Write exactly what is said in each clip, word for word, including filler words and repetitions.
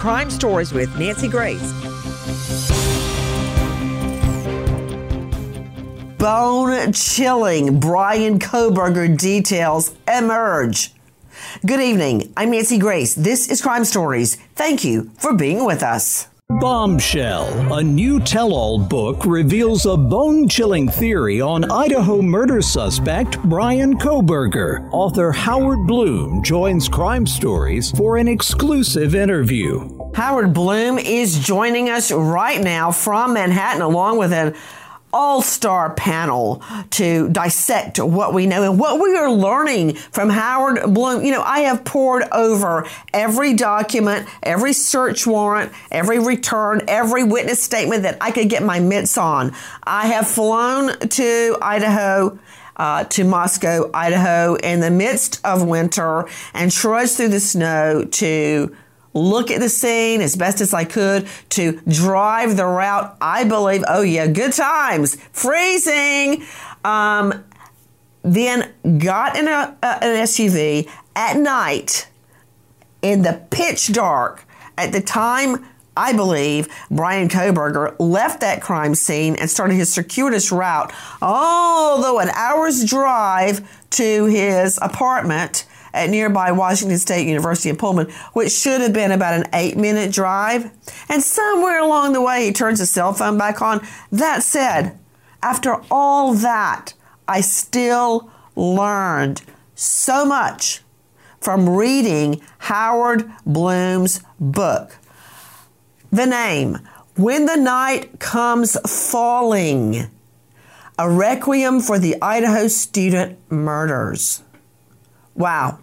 Crime Stories with Nancy Grace. Bone-chilling Bryan Kohberger details emerge. Good evening. I'm Nancy Grace. This is Crime Stories. Thank you for being with us. Bombshell, a new tell-all book, reveals a bone-chilling theory on Idaho murder suspect Bryan Kohberger. Author Howard Bloom joins Crime Stories for an exclusive interview. Howard Bloom is joining us right now from Manhattan, along with an all-star panel to dissect what we know and what we are learning from Howard Bloom. You know, I have pored over every document, every search warrant, every return, every witness statement that I could get my mitts on. I have flown to Idaho, uh, to Moscow, Idaho, in the midst of winter and trudged through the snow to look at the scene as best as I could, to drive the route. I believe, oh yeah, good times, freezing. Um, then got in a, a, an S U V at night in the pitch dark. At the time, I believe, Bryan Kohberger left that crime scene and started his circuitous route, although an hour's drive to his apartment at nearby Washington State University in Pullman, which should have been about an eight-minute drive. And somewhere along the way, he turns his cell phone back on. That said, after all that, I still learned so much from reading Howard Bloom's book. The name, When the Night Comes Falling, a Requiem for the Idaho Student Murders. Wow.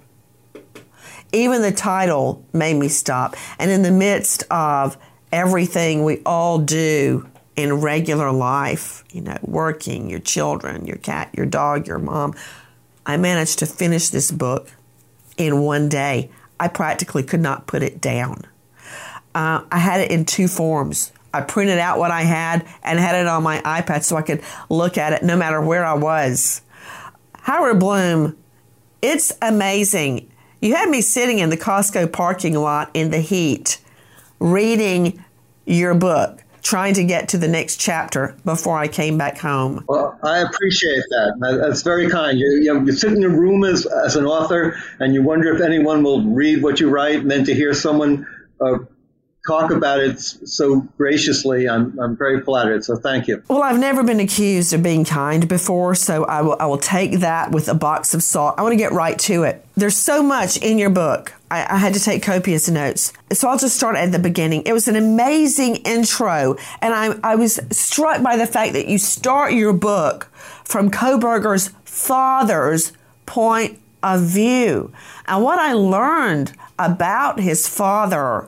Even the title made me stop. And in the midst of everything we all do in regular life, you know, working, your children, your cat, your dog, your mom, I managed to finish this book in one day. I practically could not put it down. Uh, I had it in two forms. I printed out what I had and had it on my iPad so I could look at it no matter where I was. Howard Bloom, it's amazing. You had me sitting in the Costco parking lot in the heat, reading your book, trying to get to the next chapter before I came back home. Well, I appreciate that. That's very kind. You, you, know, you sit in a room as, as an author, and you wonder if anyone will read what you write, and then to hear someone uh, talk about it so graciously, I'm I'm very flattered. So thank you. Well, I've never been accused of being kind before, so I will I will take that with a box of salt. I want to get right to it. There's so much in your book. I, I had to take copious notes. So I'll just start at the beginning. It was an amazing intro, and I I was struck by the fact that you start your book from Kohberger's father's point of view. And what I learned about his father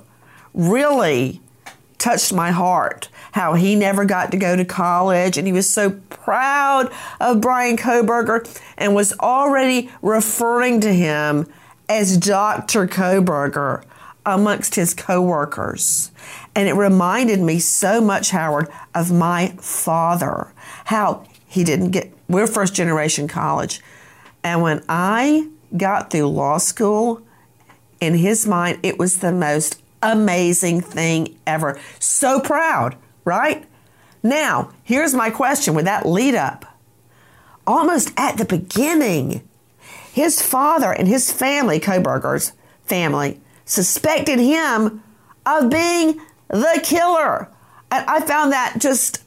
really touched my heart. How he never got to go to college, and he was so proud of Bryan Kohberger and was already referring to him as Doctor Kohberger amongst his coworkers. And it reminded me so much, Howard, of my father. How he didn't get, we're first generation college. And when I got through law school, in his mind, it was the most amazing thing ever. So proud, right? Now, here's my question with that lead up. Almost at the beginning, his father and his family, Kohberger's family, suspected him of being the killer. And I found that just,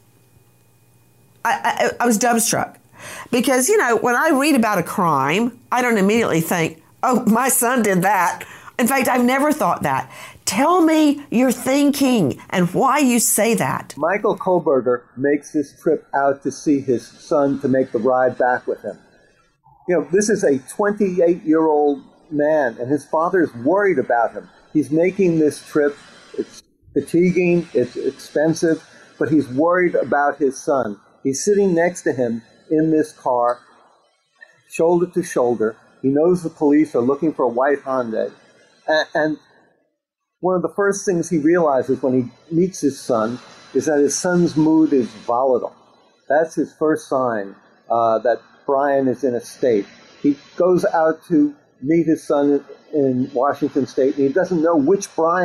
I, I, I was dumbstruck. Because, you know, when I read about a crime, I don't immediately think, oh, my son did that. In fact, I've never thought that. Tell me your thinking and why you say that. Michael Kohberger makes this trip out to see his son to make the ride back with him. You know, this is a twenty-eight-year-old man, and his father is worried about him. He's making this trip. It's fatiguing, it's expensive, but he's worried about his son. He's sitting next to him in this car, shoulder to shoulder. He knows the police are looking for a white Hyundai. And, and one of the first things he realizes when he meets his son is that his son's mood is volatile. That's his first sign uh, that Bryan is in a state. He goes out to meet his son in Washington State, and he doesn't know which Bryan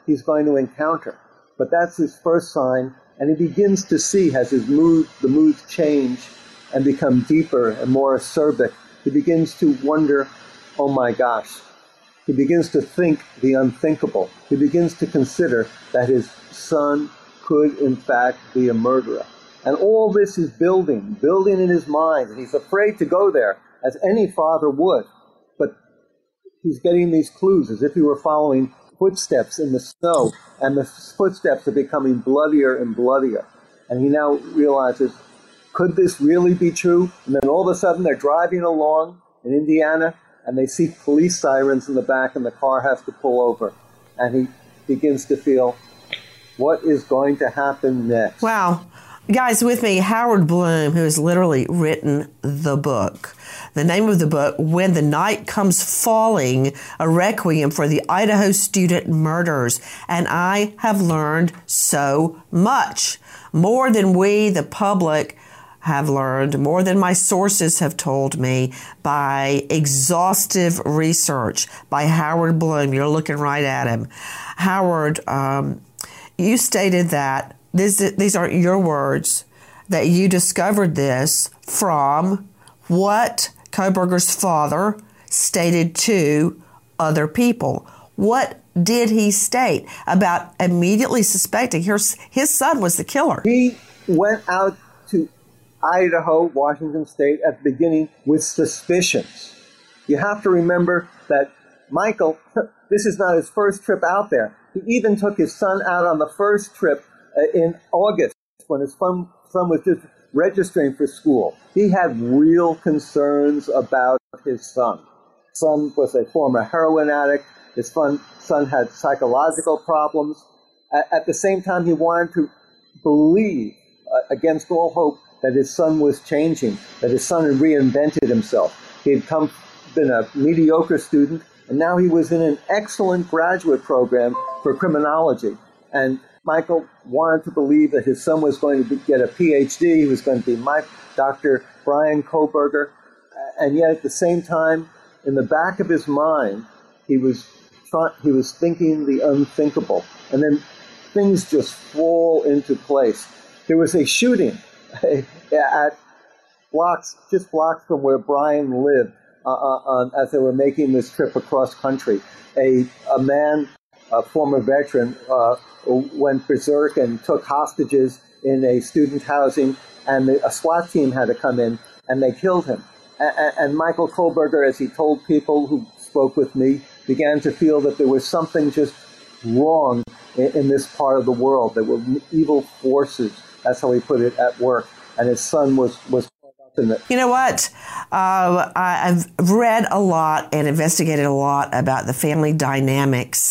he's going to encounter. But that's his first sign, and he begins to see as his mood, the moods change and become deeper and more acerbic. He begins to wonder, oh my gosh. He begins to think the unthinkable. He begins to consider that his son could in fact be a murderer. And all this is building, building in his mind, and he's afraid to go there, as any father would. But he's getting these clues as if he were following footsteps in the snow, and the footsteps are becoming bloodier and bloodier. And he now realizes, could this really be true? And then all of a sudden they're driving along in Indiana, and they see police sirens in the back, and the car has to pull over. And he begins to feel, what is going to happen next? Wow. Guys, with me, Howard Bloom, who has literally written the book. The name of the book, When the Night Comes Falling, a Requiem for the Idaho Student Murders. And I have learned so much, more than we, the public, have learned, more than my sources have told me, by exhaustive research by Howard Bloom. You're looking right at him. Howard, um, you stated that This, these aren't your words, that you discovered this from what Kohberger's father stated to other people. What did he state about immediately suspecting his, his son was the killer? He went out to Idaho, Washington State at the beginning with suspicions. You have to remember that Michael, this is not his first trip out there. He even took his son out on the first trip in August, when his son, son was just registering for school. He had real concerns about his son. Son was a former heroin addict. His son, son had psychological problems. At, at the same time, he wanted to believe, uh, against all hope, that his son was changing, that his son had reinvented himself. He had come, been a mediocre student, and now he was in an excellent graduate program for criminology. And Michael wanted to believe that his son was going to be, get a P H D. He was going to be my Doctor Brian Kohberger. And yet at the same time, in the back of his mind, he was try, he was thinking the unthinkable. And then things just fall into place. There was a shooting at blocks, just blocks from where Brian lived, uh, uh, as they were making this trip across country. A, a man, a former veteran, uh, went berserk and took hostages in a student housing, and the, a SWAT team had to come in, and they killed him. And, and Michael Kohberger, as he told people who spoke with me, began to feel that there was something just wrong in, in this part of the world. There were evil forces, that's how he put it, at work, and his son was was caught up in it. You know what? Uh, I've read a lot and investigated a lot about the family dynamics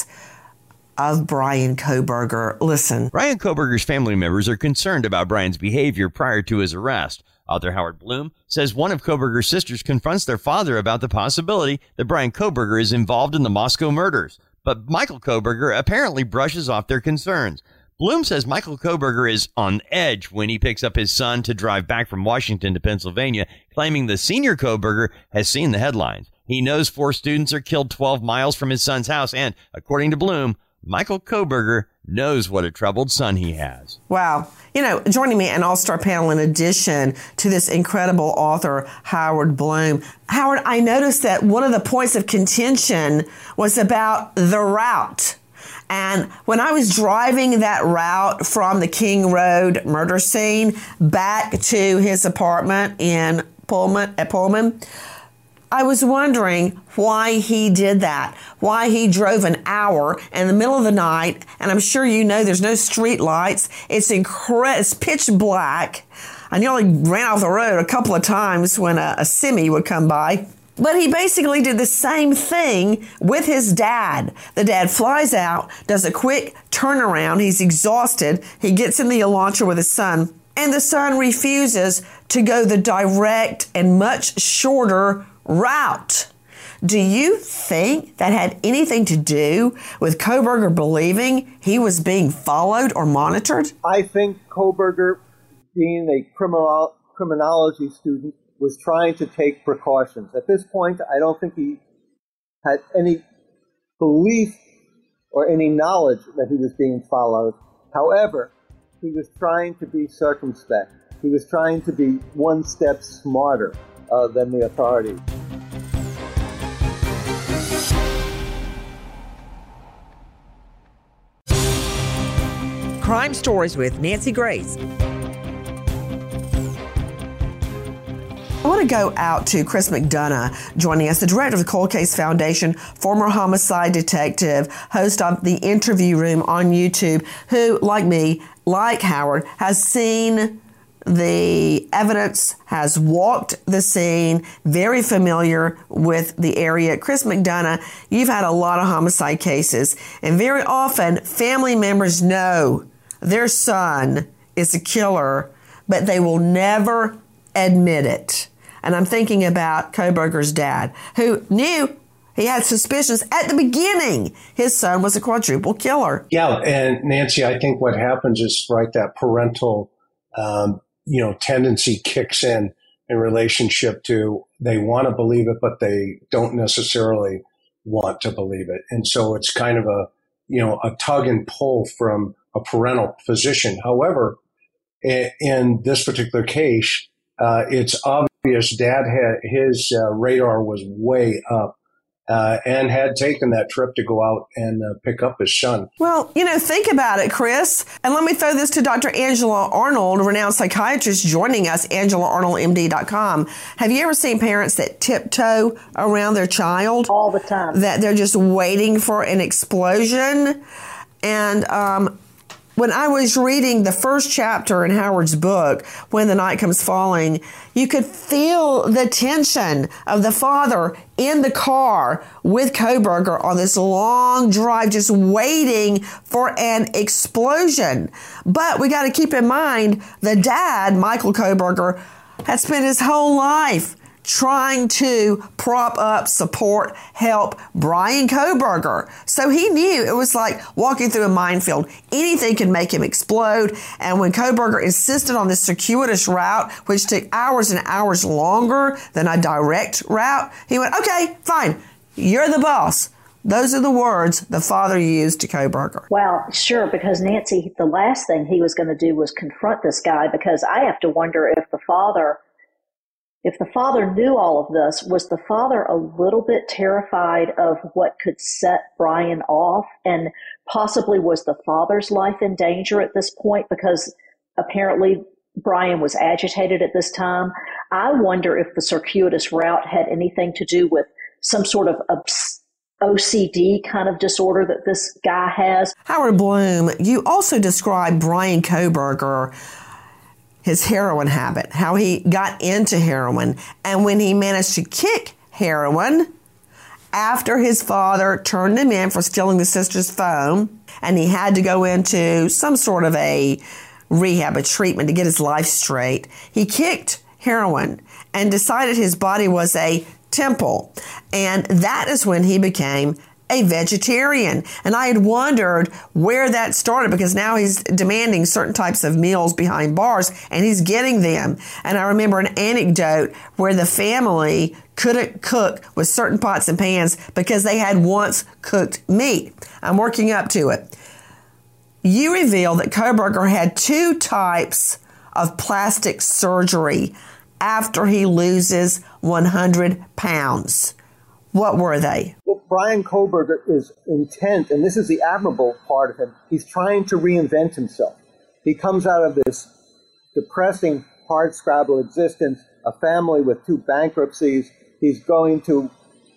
of Brian Kohberger. Listen. Brian Kohberger's family members are concerned about Brian's behavior prior to his arrest. Author Howard Bloom says one of Kohberger's sisters confronts their father about the possibility that Brian Kohberger is involved in the Moscow murders. But Michael Kohberger apparently brushes off their concerns. Bloom says Michael Kohberger is on edge when he picks up his son to drive back from Washington to Pennsylvania, claiming the senior Kohberger has seen the headlines. He knows four students are killed twelve miles from his son's house, and according to Bloom, Michael Kohberger knows what a troubled son he has. Wow. You know, joining me an all-star panel in addition to this incredible author, Howard Bloom. Howard, I noticed that one of the points of contention was about the route. And when I was driving that route from the King Road murder scene back to his apartment in Pullman, at Pullman, I was wondering why he did that, why he drove an hour in the middle of the night, and I'm sure you know there's no street lights. It's incre- it's pitch black. I nearly ran off the road a couple of times when a, a semi would come by. But he basically did the same thing with his dad. The dad flies out, does a quick turnaround. He's exhausted. He gets in the Elantra with his son, and the son refuses to go the direct and much shorter route. Do you think that had anything to do with Kohberger believing he was being followed or monitored? I think Kohberger, being a criminal, criminology student, was trying to take precautions. At this point, I don't think he had any belief or any knowledge that he was being followed. However, he was trying to be circumspect. He was trying to be one step smarter uh, than the authorities. Crime Stories with Nancy Grace. I want to go out to Chris McDonough joining us, the director of the Cold Case Foundation, former homicide detective, host of The Interview Room on YouTube, who, like me, like Howard, has seen the evidence, has walked the scene, very familiar with the area. Chris McDonough, you've had a lot of homicide cases, and very often family members know their son is a killer, but they will never admit it. And I'm thinking about Kohberger's dad, who knew he had suspicions at the beginning his son was a quadruple killer. Yeah, and Nancy, I think what happens is, right, that parental, um, you know, tendency kicks in in relationship to they want to believe it, but they don't necessarily want to believe it. And so it's kind of a, you know, a tug and pull from a parental position. However, in this particular case, uh, it's obvious Dad had his uh, radar was way up. Uh, and had taken that trip to go out and uh, pick up his son. Well, you know, think about it, Chris. And let me throw this to Doctor Angela Arnold, a renowned psychiatrist joining us, angela arnold m d dot com. Have you ever seen parents that tiptoe around their child? All the time. That they're just waiting for an explosion? And um, when I was reading the first chapter in Howard's book, When the Night Comes Falling, you could feel the tension of the father in the car with Kohberger on this long drive, just waiting for an explosion. But we got to keep in mind, the dad, Michael Kohberger, had spent his whole life trying to prop up, support, help Brian Kohberger. So he knew it was like walking through a minefield. Anything could make him explode. And when Kohberger insisted on this circuitous route, which took hours and hours longer than a direct route, he went, okay, fine, you're the boss. Those are the words the father used to Kohberger. Well, sure, because Nancy, the last thing he was going to do was confront this guy, because I have to wonder if the father If the father knew all of this, was the father a little bit terrified of what could set Brian off? And possibly was the father's life in danger at this point, because apparently Brian was agitated at this time? I wonder if the circuitous route had anything to do with some sort of O C D kind of disorder that this guy has. Howard Bloom, you also described Brian Kohberger, his heroin habit, how he got into heroin, and when he managed to kick heroin after his father turned him in for stealing the sister's phone, and he had to go into some sort of a rehab, a treatment to get his life straight. He kicked heroin and decided his body was a temple, and that is when he became a vegetarian. And I had wondered where that started, because now he's demanding certain types of meals behind bars, and he's getting them. And I remember an anecdote where the family couldn't cook with certain pots and pans because they had once cooked meat. I'm working up to it. You reveal that Kohberger had two types of plastic surgery after he loses one hundred pounds. What were they? Well, Brian Kohberger is intent, and this is the admirable part of him. He's trying to reinvent himself. He comes out of this depressing hardscrabble existence, a family with two bankruptcies. He's going to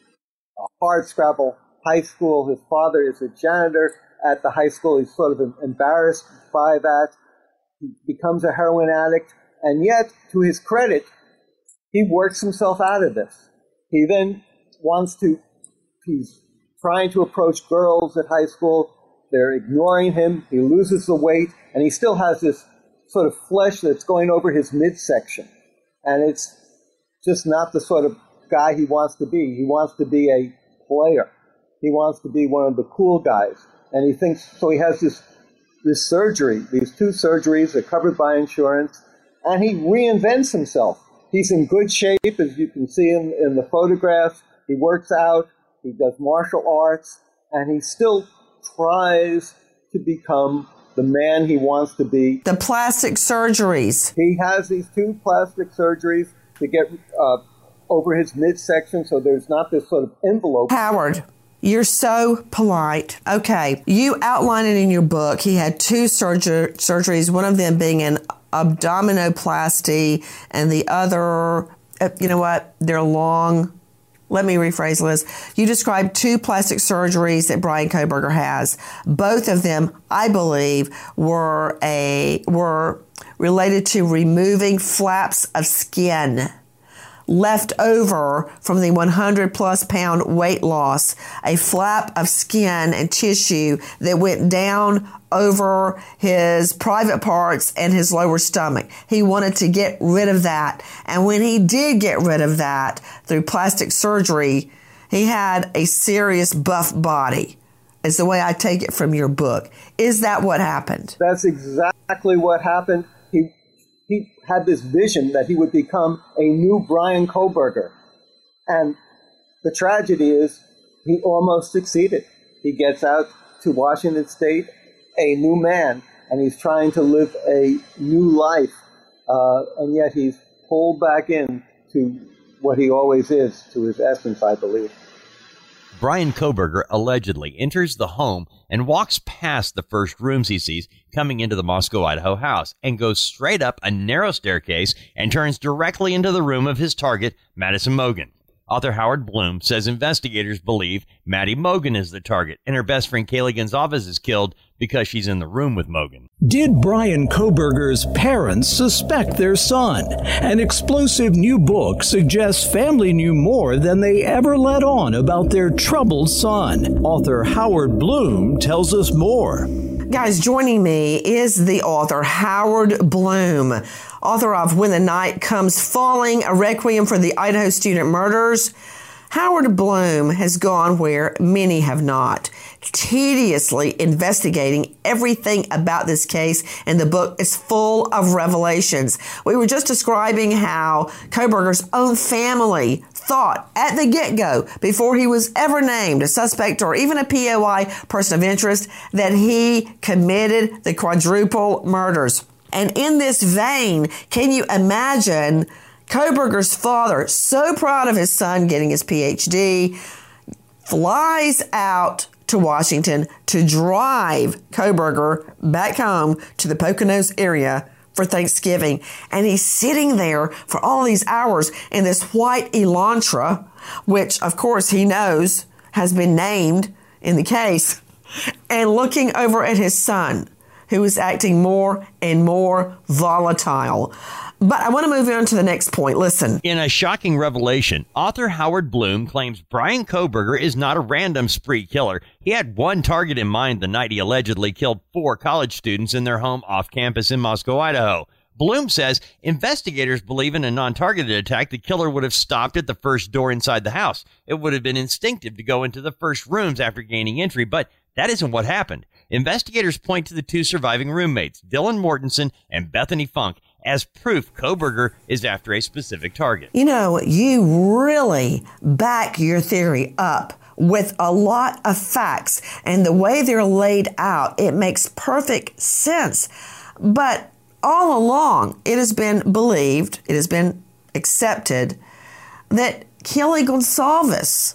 a hardscrabble high school. His father is a janitor at the high school. He's sort of embarrassed by that. He becomes a heroin addict, and yet, to his credit, he works himself out of this. He then wants to, he's trying to approach girls at high school. They're ignoring him. He loses the weight, and he still has this sort of flesh that's going over his midsection. And it's just not the sort of guy he wants to be. He wants to be a player. He wants to be one of the cool guys. And he thinks, so he has this, this surgery, these two surgeries are covered by insurance, and he reinvents himself. He's in good shape, as you can see in, in the photographs. He works out, he does martial arts, and he's still tries to become the man he wants to be. The plastic surgeries. He has these two plastic surgeries to get uh, over his midsection so there's not this sort of envelope. Howard, you're so polite. Okay, you outline it in your book. He had two surger- surgeries, one of them being an abdominoplasty and the other, uh, you know what, they're long. Let me rephrase, Liz. You described two plastic surgeries that Bryan Kohberger has. Both of them, I believe, were a were related to removing flaps of skin left over from the one hundred plus pound weight loss, a flap of skin and tissue that went down over his private parts and his lower stomach. He wanted to get rid of that. And when he did get rid of that through plastic surgery, he had a serious buff body, is the way I take it from your book. Is that what happened? That's exactly what happened. He he had this vision that he would become a new Bryan Kohberger. And the tragedy is he almost succeeded. He gets out to Washington State, a new man, and he's trying to live a new life, uh, and yet he's pulled back in to what he always is, to his essence, I believe. Bryan Kohberger allegedly enters the home and walks past the first rooms he sees coming into the Moscow, Idaho house and goes straight up a narrow staircase and turns directly into the room of his target, Madison Mogen. Author Howard Bloom says investigators believe Maddie Mogen is the target, and her best friend Kaylee Gonzalez is killed because she's in the room with Mogen. Did Bryan Kohberger's parents suspect their son? An explosive new book suggests family knew more than they ever let on about their troubled son. Author Howard Bloom tells us more. Guys, joining me is the author, Howard Bloom, author of When the Night Comes Falling, A Requiem for the Idaho Student Murders. Howard Bloom has gone where many have not, tediously investigating everything about this case, and the book is full of revelations. We were just describing how Kohberger's own family thought at the get-go, before he was ever named a suspect or even a P O I, person of interest, that he committed the quadruple murders. And in this vein, can you imagine Kohberger's father, so proud of his son getting his P H D, flies out to Washington to drive Kohberger back home to the Poconos area for Thanksgiving. And he's sitting there for all these hours in this white Elantra, which, of course, he knows has been named in the case, and looking over at his son, who is acting more and more volatile. But I want to move on to the next point. Listen. In a shocking revelation, author Howard Bloom claims Bryan Kohberger is not a random spree killer. He had one target in mind the night he allegedly killed four college students in their home off campus in Moscow, Idaho. Bloom says investigators believe in a non-targeted attack, the killer would have stopped at the first door inside the house. It would have been instinctive to go into the first rooms after gaining entry, but that isn't what happened. Investigators point to the two surviving roommates, Dylan Mortensen and Bethany Funk, as proof Kohberger is after a specific target. You know, you really back your theory up with a lot of facts, and the way they're laid out, it makes perfect sense. But all along, it has been believed, it has been accepted that Kaylee Gonzalez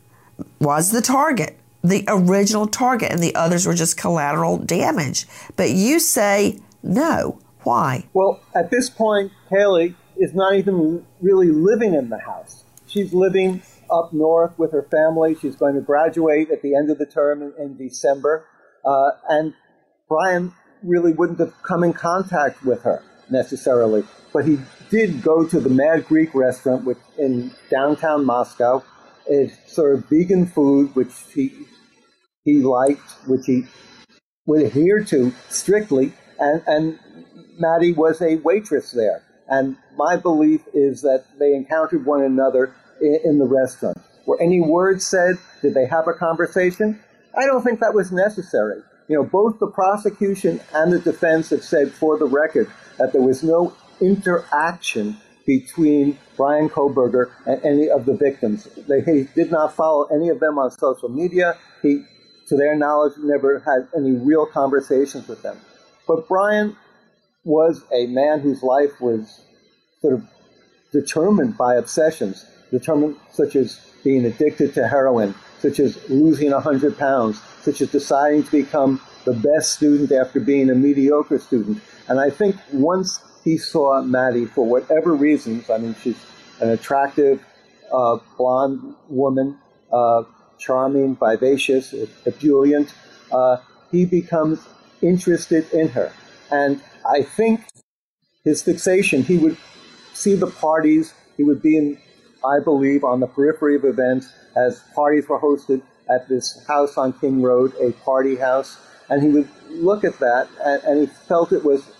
was the target, the original target, and the others were just collateral damage. But you say no. Why? Well, at this point, Kaylee is not even really living in the house. She's living up north with her family. She's going to graduate at the end of the term in, in December. Uh, and Bryan really wouldn't have come in contact with her necessarily. But he did go to the Mad Greek restaurant which in downtown Moscow. It's sort of vegan food, which he he liked, which he would adhere to strictly. And, and Maddie was a waitress there. And my belief is that they encountered one another in, in the restaurant. Were any words said? Did they have a conversation? I don't think that was necessary. You know, both the prosecution and the defense have said for the record that there was no interaction between Bryan Kohberger and any of the victims. They, he did not follow any of them on social media. He to their knowledge, never had any real conversations with them. But Brian was a man whose life was sort of determined by obsessions, determined such as being addicted to heroin, such as losing one hundred pounds, such as deciding to become the best student after being a mediocre student. And I think once he saw Maddie, for whatever reasons, I mean, she's an attractive, uh, blonde woman, uh, charming, vivacious, ebullient, uh, he becomes interested in her. And I think his fixation, he would see the parties, he would be in, I believe, on the periphery of events as parties were hosted at this house on King Road, a party house, and he would look at that, and, and he felt it was,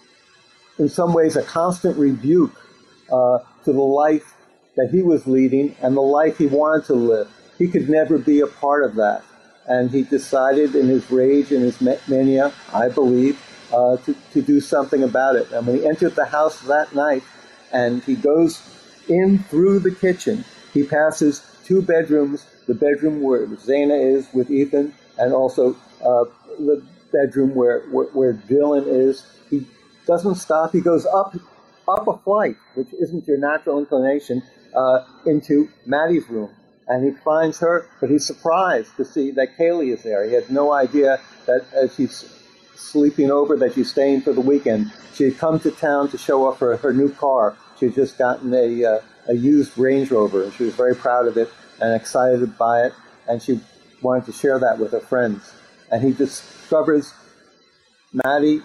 in some ways, a constant rebuke uh, to the life that he was leading and the life he wanted to live. He could never be a part of that. And he decided in his rage and his mania, I believe, uh, to, to do something about it. And when he entered the house that night and he goes in through the kitchen, he passes two bedrooms, the bedroom where Zaina is with Ethan, and also uh, the bedroom where, where, where Dylan is. He doesn't stop. He goes up, up a flight, which isn't your natural inclination, uh, into Maddie's room. And he finds her, but he's surprised to see that Kaylee is there. He had no idea that as she's sleeping over, that she's staying for the weekend. She had come to town to show off her, her new car. She had just gotten a, uh, a used Range Rover, and she was very proud of it and excited by it, and she wanted to share that with her friends. And he discovers Maddie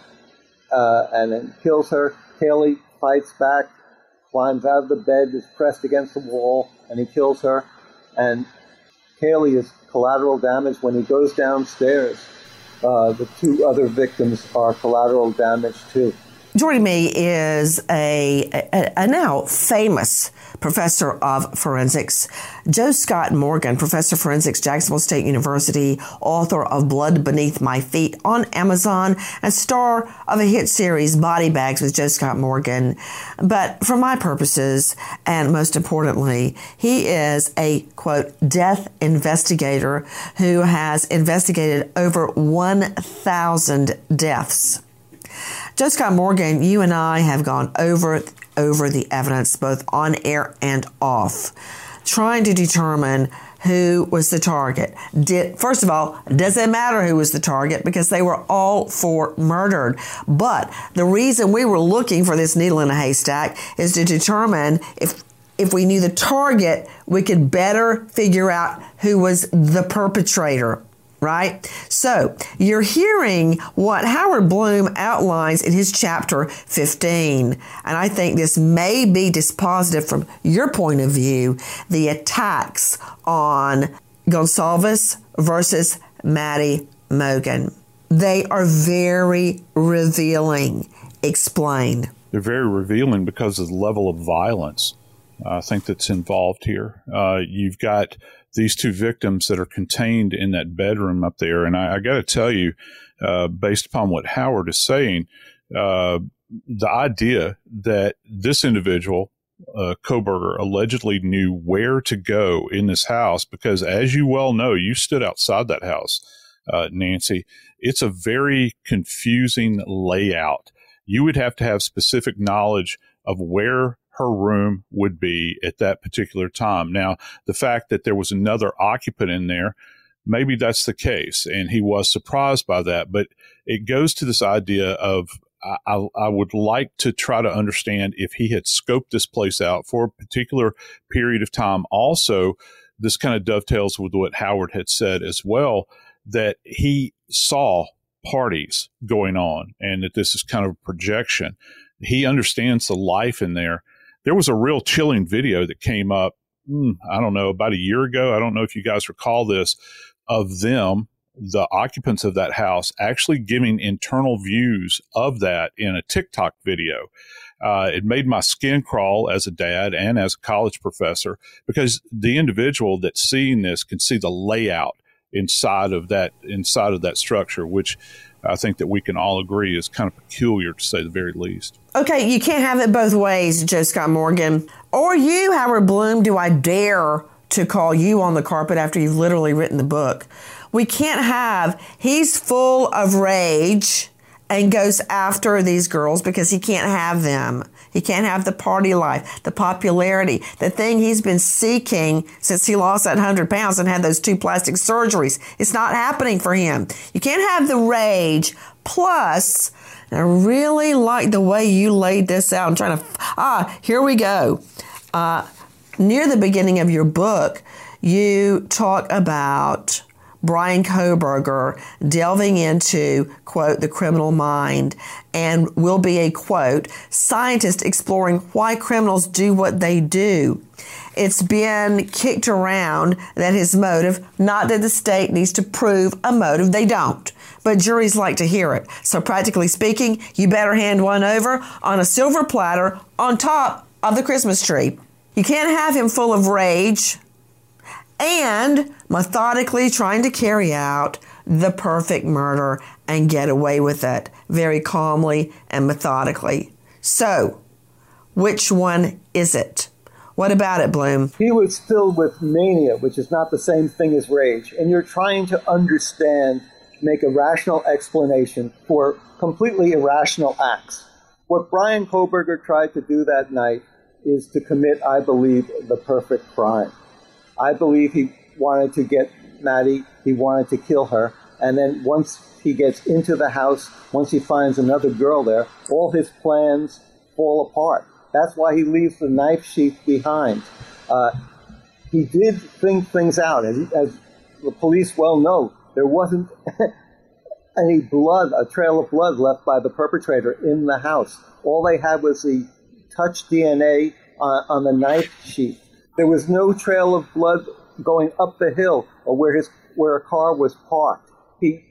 uh, and then kills her. Kaylee fights back, climbs out of the bed, is pressed against the wall, and he kills her. And Kaylee is collateral damage when he goes downstairs. Uh, the two other victims are collateral damage too. Joining me is a, a, a now famous professor of forensics, Joe Scott Morgan, professor of forensics, Jacksonville State University, author of Blood Beneath My Feet on Amazon, and star of a hit series, Body Bags with Joe Scott Morgan. But for my purposes, and most importantly, he is a, quote, death investigator who has investigated over one thousand deaths. Joe Scott Morgan, you and I have gone over over the evidence, both on air and off, trying to determine who was the target. Did, first of all, it doesn't matter who was the target because they were all four murdered. But the reason we were looking for this needle in a haystack is to determine if if we knew the target, we could better figure out who was the perpetrator. Right? So you're hearing what Howard Bloom outlines in his chapter fifteen. And I think this may be dispositive from your point of view, the attacks on Gonsalves versus Maddie Mogen. They are very revealing. Explain. They're very revealing because of the level of violence, uh, I think, that's involved here. Uh, you've got these two victims that are contained in that bedroom up there. And I, I got to tell you, uh, based upon what Howard is saying, uh, the idea that this individual, uh, Kohberger, allegedly knew where to go in this house, because as you well know, you stood outside that house, uh, Nancy, it's a very confusing layout. You would have to have specific knowledge of where her room would be at that particular time. Now, the fact that there was another occupant in there, maybe that's the case, and he was surprised by that. But it goes to this idea of I, I would like to try to understand if he had scoped this place out for a particular period of time. Also, this kind of dovetails with what Howard had said as well, that he saw parties going on and that this is kind of a projection. He understands the life in there. There was a real chilling video that came up, mm, I don't know, about a year ago. I don't know if you guys recall this, of them, the occupants of that house, actually giving internal views of that in a TikTok video. Uh, it made my skin crawl as a dad and as a college professor, because the individual that's seeing this can see the layout inside of that inside of that structure, which I think that we can all agree is kind of peculiar, to say the very least. Okay, you can't have it both ways, Joe Scott Morgan. Or you, Howard Bloom, do I dare to call you on the carpet after you've literally written the book? We can't have, he's full of rage and goes after these girls because he can't have them. He can't have the party life, the popularity, the thing he's been seeking since he lost that one hundred pounds and had those two plastic surgeries. It's not happening for him. You can't have the rage. Plus, I really like the way you laid this out. I'm trying to, ah, here we go. Uh, near the beginning of your book, you talk about Bryan Kohberger delving into, quote, the criminal mind, and will be a, quote, scientist exploring why criminals do what they do. It's been kicked around that his motive, not that the state needs to prove a motive, they don't, but juries like to hear it. So practically speaking, you better hand one over on a silver platter on top of the Christmas tree. You can't have him full of rage and methodically trying to carry out the perfect murder and get away with it very calmly and methodically. So, which one is it? What about it, Bloom? He was filled with mania, which is not the same thing as rage. And you're trying to understand, make a rational explanation for completely irrational acts. What Bryan Kohberger tried to do that night is to commit, I believe, the perfect crime. I believe he wanted to get Maddie, he wanted to kill her, and then once he gets into the house, once he finds another girl there, all his plans fall apart. That's why he leaves the knife sheath behind. Uh, he did think things out. As, as the police well know, there wasn't any blood, a trail of blood left by the perpetrator in the house. All they had was the touch D N A on, on the knife sheath. There was no trail of blood going up the hill or where his where a car was parked. He,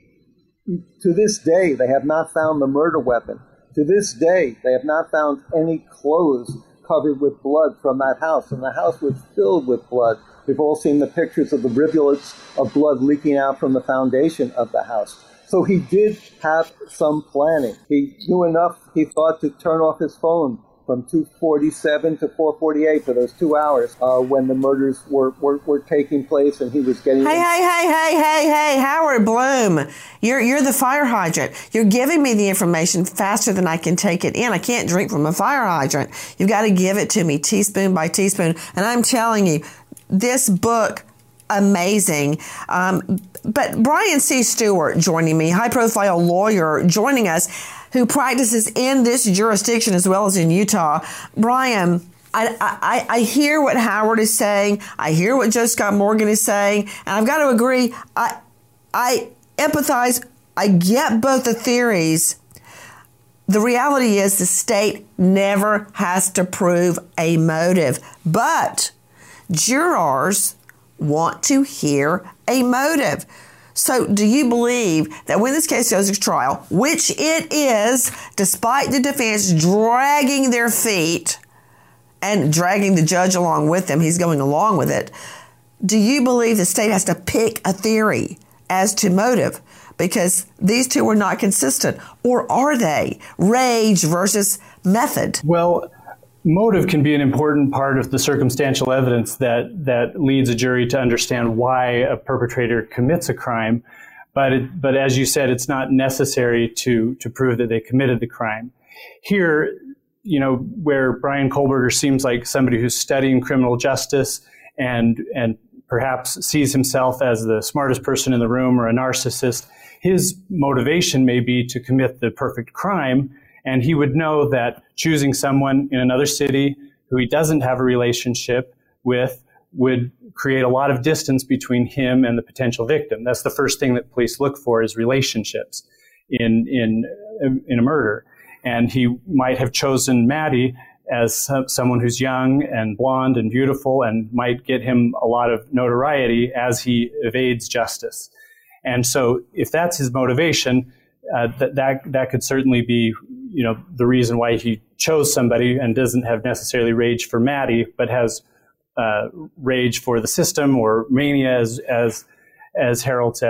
to this day, they have not found the murder weapon. To this day, they have not found any clothes covered with blood from that house, and the house was filled with blood. We've all seen the pictures of the rivulets of blood leaking out from the foundation of the house. So he did have some planning. He knew enough, he thought, to turn off his phone from two forty-seven to four forty-eight for those two hours uh, when the murders were, were, were taking place and he was getting... Hey, hey, hey, hey, hey, hey, Howard Bloom, you're, you're the fire hydrant. You're giving me the information faster than I can take it in. I can't drink from a fire hydrant. You've got to give it to me teaspoon by teaspoon. And I'm telling you, this book, amazing. Um, but Brian C. Stewart joining me, high-profile lawyer joining us, who practices in this jurisdiction as well as in Utah. Brian, I, I, I hear what Howard is saying. I hear what Joe Scott Morgan is saying. And I've got to agree, I, I empathize. I get both the theories. The reality is the state never has to prove a motive. But jurors want to hear a motive. So do you believe that when this case goes to trial, which it is, despite the defense dragging their feet and dragging the judge along with them, he's going along with it, do you believe the state has to pick a theory as to motive? Because these two are not consistent. Or are they? Rage versus method. Well, motive can be an important part of the circumstantial evidence that, that leads a jury to understand why a perpetrator commits a crime. But it, but as you said, it's not necessary to, to prove that they committed the crime. Here, you know, where Bryan Kohberger seems like somebody who's studying criminal justice and, and perhaps sees himself as the smartest person in the room or a narcissist, his motivation may be to commit the perfect crime. And he would know that choosing someone in another city who he doesn't have a relationship with would create a lot of distance between him and the potential victim. That's the first thing that police look for, is relationships in in in a murder. And he might have chosen Maddie as someone who's young and blonde and beautiful and might get him a lot of notoriety as he evades justice. And so if that's his motivation, uh, that, that that could certainly be, you know, the reason why he chose somebody and doesn't have necessarily rage for Maddie, but has uh, rage for the system or mania, as as as Harold says,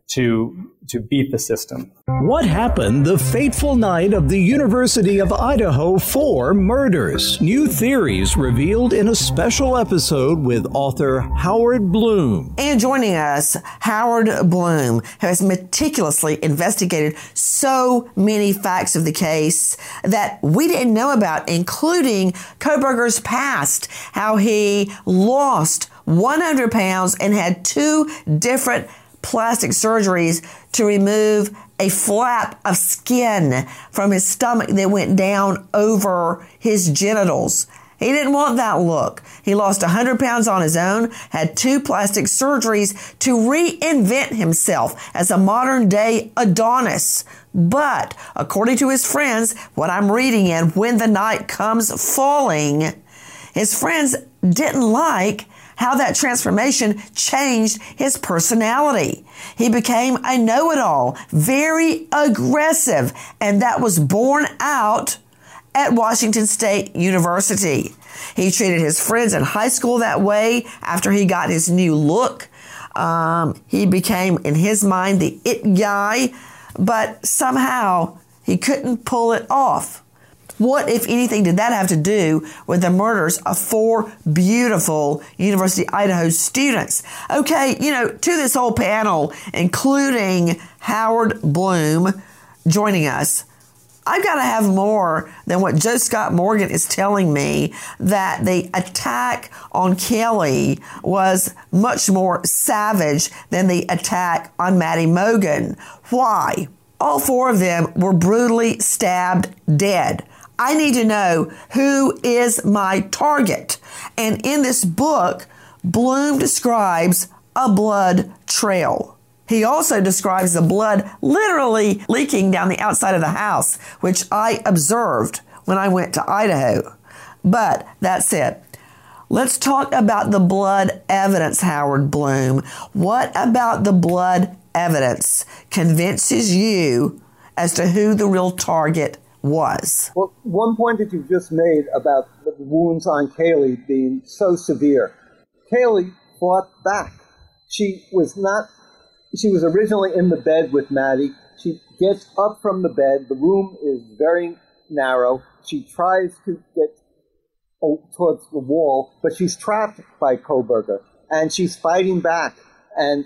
to to beat the system. What happened the fateful night of the University of Idaho four murders? New theories revealed in a special episode with author Howard Bloom. And joining us, Howard Bloom, who has meticulously investigated so many facts of the case that we didn't know about, including Kohberger's past, how he lost one hundred pounds and had two different plastic surgeries to remove a flap of skin from his stomach that went down over his genitals. He didn't want that look. He lost one hundred pounds on his own, had two plastic surgeries to reinvent himself as a modern day Adonis. But according to his friends, what I'm reading in When the Night Comes Falling, his friends didn't like how that transformation changed his personality. He became a know-it-all, very aggressive, and that was borne out at Washington State University. He treated his friends in high school that way after he got his new look. Um, he became, in his mind, the it guy, but somehow he couldn't pull it off. What, if anything, did that have to do with the murders of four beautiful University of Idaho students? Okay, you know, to this whole panel, including Howard Bloom joining us, I've got to have more than what Joe Scott Morgan is telling me, that the attack on Kelly was much more savage than the attack on Maddie Mogen. Why? All four of them were brutally stabbed dead. I need to know who is my target. And in this book, Bloom describes a blood trail. He also describes the blood literally leaking down the outside of the house, which I observed when I went to Idaho. But that's it. Let's talk about the blood evidence, Howard Bloom. What about the blood evidence convinces you as to who the real target was? Well, one point that you just made about the wounds on Kaylee being so severe. Kaylee fought back. She was not, she was originally in the bed with Maddie. She gets up from the bed. The room is very narrow. She tries to get towards the wall, but she's trapped by Kohberger, and she's fighting back, and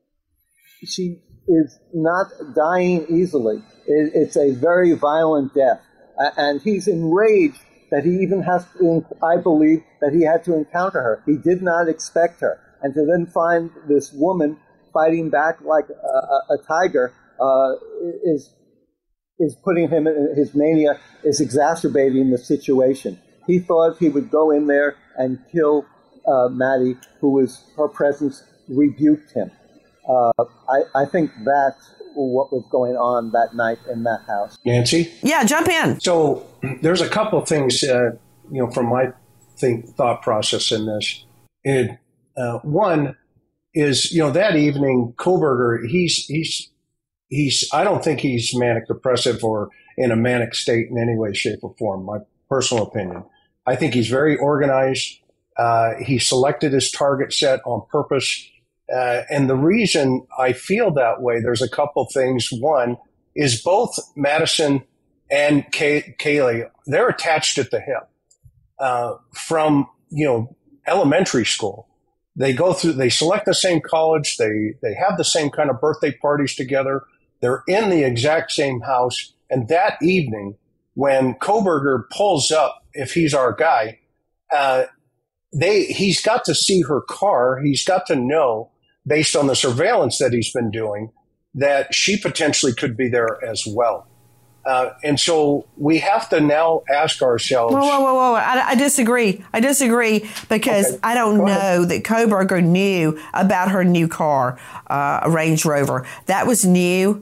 she is not dying easily. It's a very violent death. And he's enraged that he even has to, I believe, that he had to encounter her. He did not expect her. And to then find this woman fighting back like a, a, a tiger uh, is is putting him in, his mania is exacerbating the situation. He thought he would go in there and kill uh, Maddie, who was, her presence rebuked him. Uh, I, I think that's what was going on that night in that house. Nancy? Yeah, jump in. So there's a couple of things, uh, you know, from my think, thought process in this. It, uh, one is, you know, that evening, Kohberger, he's, he's, he's, I don't think he's manic depressive or in a manic state in any way, shape, or form, my personal opinion. I think he's very organized. Uh, he selected his target set on purpose. Uh, and the reason I feel that way, there's a couple things. One is both Madison and Kay- Kaylee, they're attached at the hip uh, from, you know, elementary school. They go through, they select the same college. They, they have the same kind of birthday parties together. They're in the exact same house. And that evening, when Kohberger pulls up, if he's our guy, uh, they, he's got to see her car. He's got to know, based on the surveillance that he's been doing, that she potentially could be there as well. Uh, and so we have to now ask ourselves. Whoa, whoa, whoa, whoa. I, I disagree. I disagree because Okay. I don't Go know ahead. that Kohberger knew about her new car, uh, a Range Rover. That was new.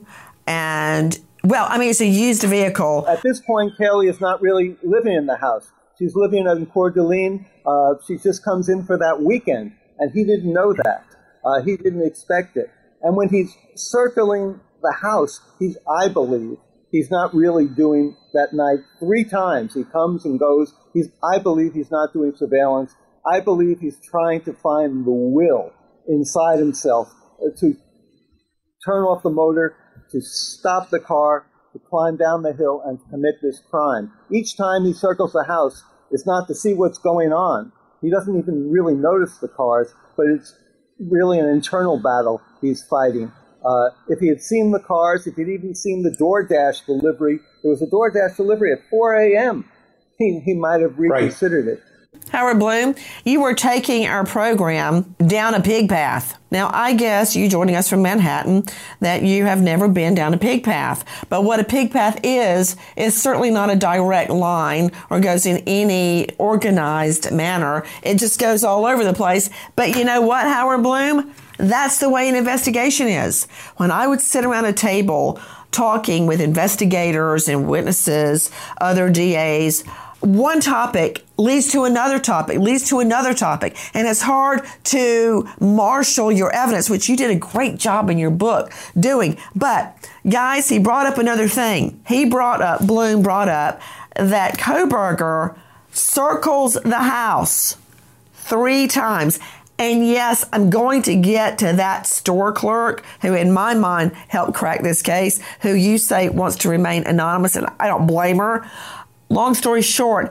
And, well, I mean, it's a used vehicle. At this point, Kaylee is not really living in the house. She's living in Coeur d'Alene. Uh, she just comes in for that weekend, and he didn't know that. Uh, he didn't expect it. And when he's circling the house, he's, I believe, he's not really doing that night three times. He comes and goes. He's, I believe he's not doing surveillance. I believe he's trying to find the will inside himself to turn off the motor, to stop the car, to climb down the hill and to commit this crime. Each time he circles the house, it's not to see what's going on. He doesn't even really notice the cars, but it's really an internal battle he's fighting. Uh, if he had seen the cars, if he'd even seen the DoorDash delivery, there was a DoorDash delivery at four a.m., he, he might have reconsidered right. it. Howard Bloom, you were taking our program down a pig path. Now, I guess you joining us from Manhattan that you have never been down a pig path. But what a pig path is, is certainly not a direct line or goes in any organized manner. It just goes all over the place. But you know what, Howard Bloom? That's the way an investigation is. When I would sit around a table talking with investigators and witnesses, other D As, one topic leads to another topic, leads to another topic. And it's hard to marshal your evidence, which you did a great job in your book doing. But guys, he brought up another thing. He brought up, Bloom brought up that Kohberger circles the house three times. And yes, I'm going to get to that store clerk who, in my mind, helped crack this case, who you say wants to remain anonymous, and I don't blame her. Long story short,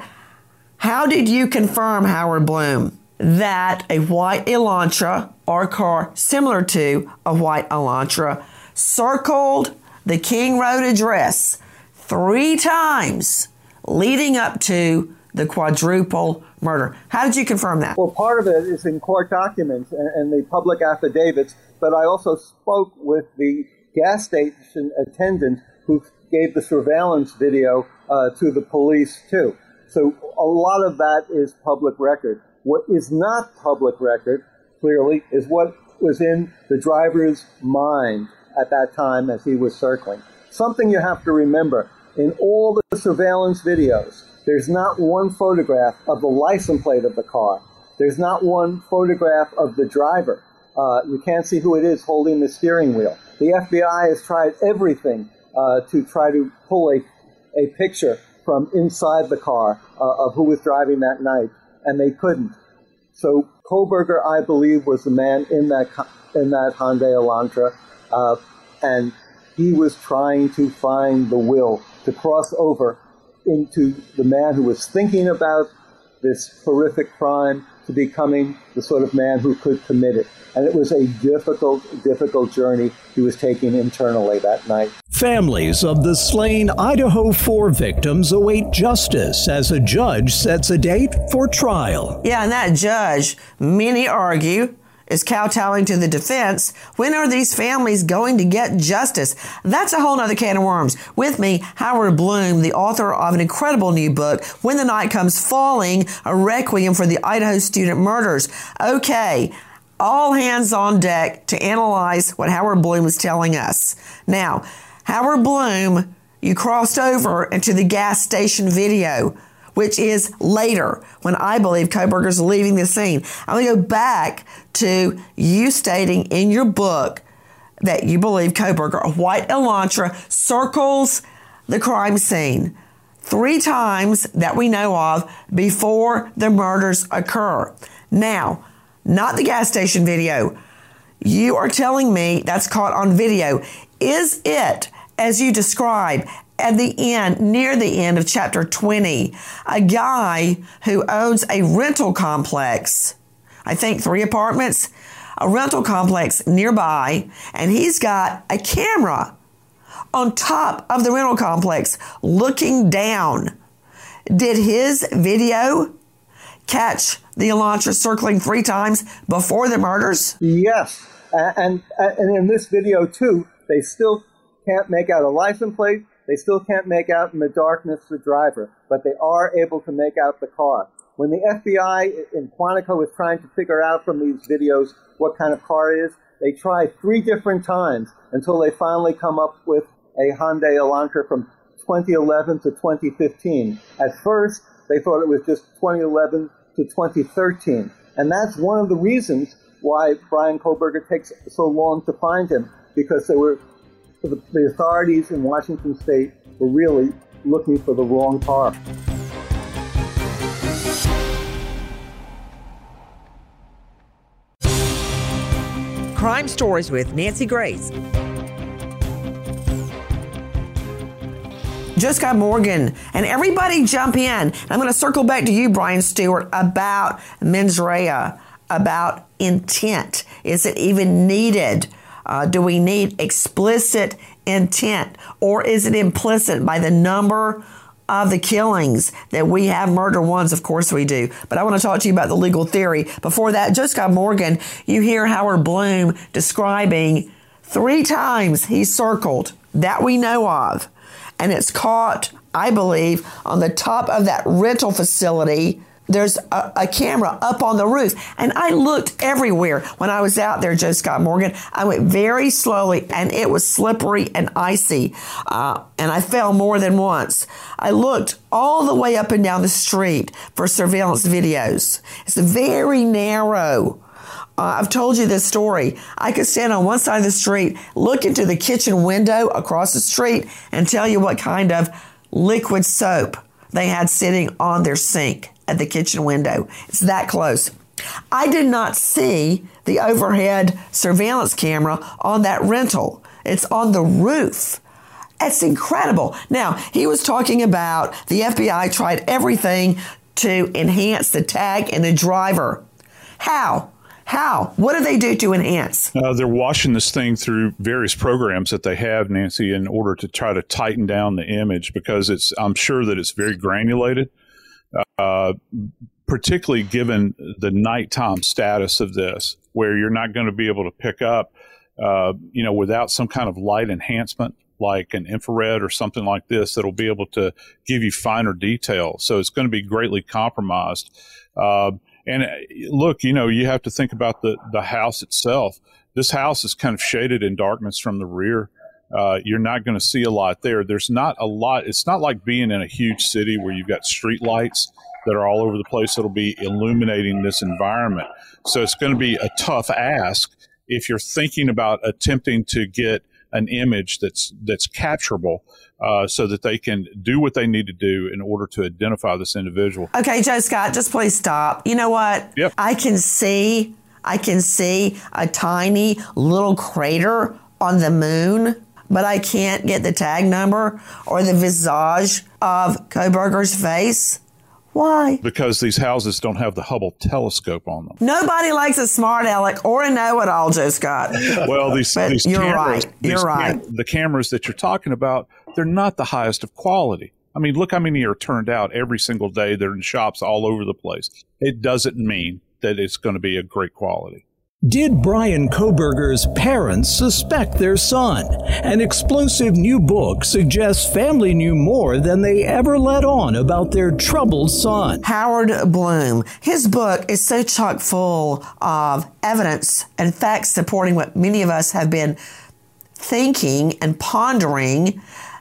how did you confirm, Howard Bloom, that a white Elantra or a car similar to a white Elantra circled the King Road address three times leading up to the quadruple murder? How did you confirm that? Well, part of it is in court documents and, and the public affidavits, but I also spoke with the gas station attendant who gave the surveillance video uh, to the police, too. So a lot of that is public record. What is not public record, clearly, is what was in the driver's mind at that time as he was circling. Something you have to remember, in all the surveillance videos, there's not one photograph of the license plate of the car. There's not one photograph of the driver. Uh, you can't see who it is holding the steering wheel. The F B I has tried everything uh, to try to pull a, a picture from inside the car uh, of who was driving that night, and they couldn't. So Kohberger, I believe, was the man in that in that Hyundai Elantra, uh, and he was trying to find the will to cross over into the man who was thinking about this horrific crime to becoming the sort of man who could commit it. And it was a difficult, difficult journey he was taking internally that night. Families of the slain Idaho four victims await justice as a judge sets a date for trial. Yeah, and that judge, many argue, is kowtowing to the defense. When are these families going to get justice? That's a whole other can of worms. With me, Howard Bloom, the author of an incredible new book, When the Night Comes Falling, a Requiem for the Idaho Student Murders. Okay, all hands on deck to analyze what Howard Bloom is telling us. Now, Howard Bloom, you crossed over into the gas station video, which is later when I believe Kohberger's leaving the scene. I'm going to go back to you stating in your book that you believe Kohberger, a white Elantra, circles the crime scene three times that we know of before the murders occur. Now, not the gas station video. You are telling me that's caught on video. Is it, as you describe, at the end, near the end of chapter twenty, a guy who owns a rental complex, I think three apartments, a rental complex nearby, and he's got a camera on top of the rental complex looking down. Did his video catch the Elantra circling three times before the murders? Yes. And, and in this video, too, they still can't make out a license plate. They still can't make out in the darkness the driver, but they are able to make out the car. When the F B I in Quantico was trying to figure out from these videos what kind of car it is, they tried three different times until they finally come up with a Hyundai Elantra from twenty eleven to twenty fifteen. At first, they thought it was just twenty eleven to twenty thirteen. And that's one of the reasons why Bryan Kohberger takes so long to find him, because they were The, the authorities in Washington State were really looking for the wrong car. Crime Stories with Nancy Grace. Joe Scott Morgan, and everybody jump in. I'm going to circle back to you, Brian Stewart, about mens rea, about intent. Is it even needed? Uh, do we need explicit intent, or is it implicit by the number of the killings that we have murder ones? Of course we do. But I want to talk to you about the legal theory. Before that, Joe Scott Morgan, you hear Howard Bloom describing three times he circled that we know of. And it's caught, I believe, on the top of that rental facility. There's a, a camera up on the roof. And I looked everywhere when I was out there, Joe Scott Morgan. I went very slowly, and it was slippery and icy. Uh, and I fell more than once. I looked all the way up and down the street for surveillance videos. It's very narrow. Uh, I've told you this story. I could stand on one side of the street, look into the kitchen window across the street, and tell you what kind of liquid soap they had sitting on their sink at the kitchen window. It's that close. I did not see the overhead surveillance camera on that rental. It's on the roof. It's incredible. Now, he was talking about the F B I tried everything to enhance the tag and the driver. How? How? What do they do to enhance? Uh, they're washing this thing through various programs that they have, Nancy, in order to try to tighten down the image, because it's. I'm sure that it's very granulated, uh, particularly given the nighttime status of this, where you're not going to be able to pick up, uh, you know, without some kind of light enhancement, like an infrared or something like this, that'll be able to give you finer detail. So it's going to be greatly compromised. Uh, And look, you know, you have to think about the, the house itself. This house is kind of shaded in darkness from the rear. Uh, you're not going to see a lot there. There's not a lot. It's not like being in a huge city where you've got street lights that are all over the place that'll be illuminating this environment. So it's going to be a tough ask if you're thinking about attempting to get an image that's that's capturable, uh, so that they can do what they need to do in order to identify this individual. Okay, Joe Scott, just please stop. You know what? Yep. I can see, I can see a tiny little crater on the moon, but I can't get the tag number or the visage of Kohberger's face. Why? Because these houses don't have the Hubble telescope on them. Nobody likes a smart aleck or a know-it-all, Joe Scott. Well, these, these you're cameras, right. You're these right. Cam- the cameras that you're talking about, they're not the highest of quality. I mean, look how many are turned out every single day. They're in shops all over the place. It doesn't mean that it's going to be a great quality. Did Bryan Kohberger's parents suspect their son? An explosive new book suggests family knew more than they ever let on about their troubled son. Howard Bloom. His book is so chock full of evidence and facts supporting what many of us have been thinking and pondering,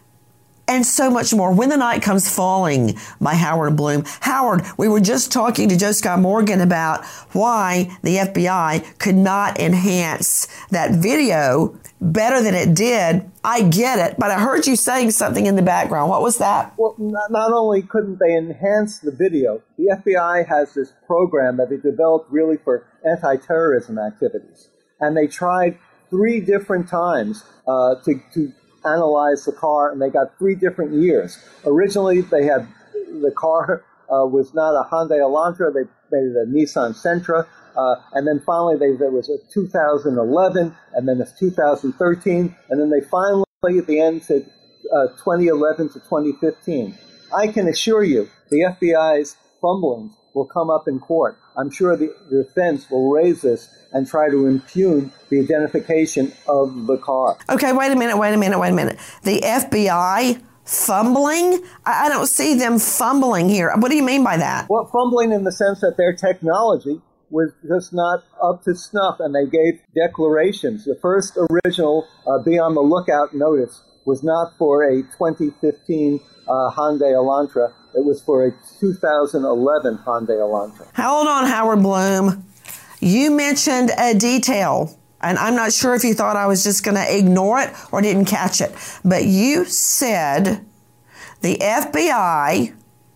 and so much more. When the Night Comes Falling by Howard Bloom. Howard, we were just talking to Joe Scott Morgan about why the F B I could not enhance that video better than it did. I get it, but I heard you saying something in the background. What was that? Well, not, not only couldn't they enhance the video, the F B I has this program that they developed really for anti-terrorism activities. And they tried three different times uh, to, to analyze the car, and they got three different years. Originally, they had the car uh, was not a Hyundai Elantra; they made it a Nissan Sentra, uh, and then finally they, there was a two thousand eleven, and then a two thousand thirteen, and then they finally at the end said uh, twenty eleven to twenty fifteen. I can assure you, the F B I's fumblings will come up in court. I'm sure the, the defense will raise this and try to impugn the identification of the car. Okay, wait a minute, wait a minute, wait a minute. The F B I fumbling? I, I don't see them fumbling here. What do you mean by that? Well, fumbling in the sense that their technology was just not up to snuff, and they gave declarations. The first original uh, be on the lookout notice was not for a twenty fifteen uh, Hyundai Elantra. It was for a two thousand eleven Hyundai Elantra. Hold on, Howard Bloom. You mentioned a detail, and I'm not sure if you thought I was just going to ignore it or didn't catch it, but you said the F B I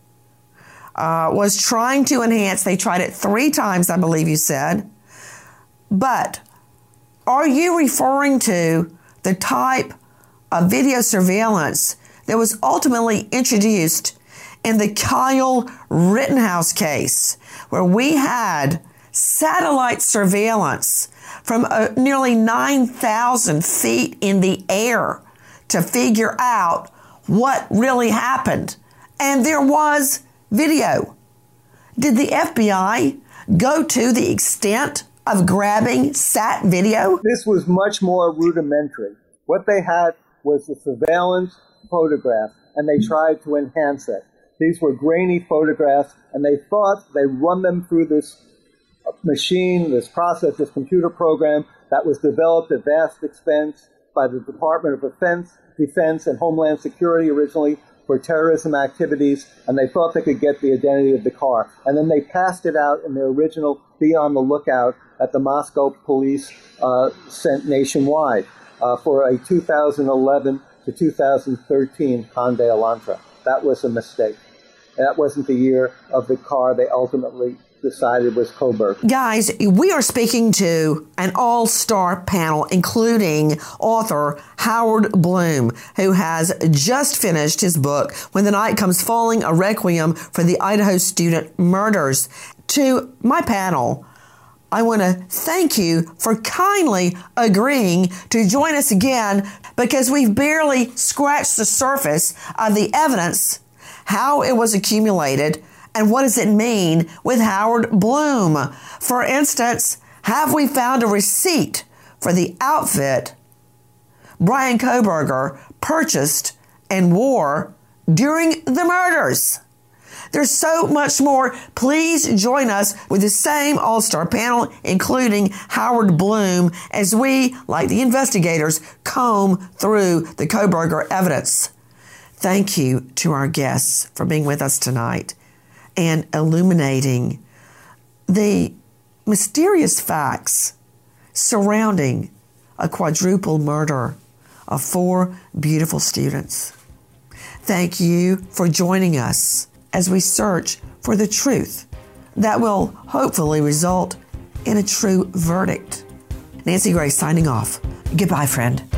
uh, was trying to enhance. They tried it three times, I believe you said. But are you referring to the type of video surveillance that was ultimately introduced in the Kyle Rittenhouse case, where we had satellite surveillance from uh, nearly nine thousand feet in the air to figure out what really happened. And there was video. Did the F B I go to the extent of grabbing sat video? This was much more rudimentary. What they had was the surveillance photograph, and they tried to enhance it. These were grainy photographs, and they thought they run them through this machine, this process, this computer program that was developed at vast expense by the Department of Defense, Defense and Homeland Security originally for terrorism activities, and they thought they could get the identity of the car. And then they passed it out in their original Be on the Lookout that the Moscow police uh, sent nationwide uh, for a two thousand eleven to two thousand thirteen Hyundai Elantra. That was a mistake. That wasn't the year of the car they ultimately decided was Kohberger. Guys, we are speaking to an all-star panel, including author Howard Bloom, who has just finished his book, When the Night Comes Falling, A Requiem for the Idaho Student Murders. To my panel, I want to thank you for kindly agreeing to join us again, because we've barely scratched the surface of the evidence, how it was accumulated, and what does it mean with Howard Bloom? For instance, have we found a receipt for the outfit Bryan Kohberger purchased and wore during the murders? There's so much more. Please join us with the same all-star panel, including Howard Bloom, as we, like the investigators, comb through the Kohberger evidence. Thank you to our guests for being with us tonight and illuminating the mysterious facts surrounding a quadruple murder of four beautiful students. Thank you for joining us as we search for the truth that will hopefully result in a true verdict. Nancy Grace signing off. Goodbye, friend.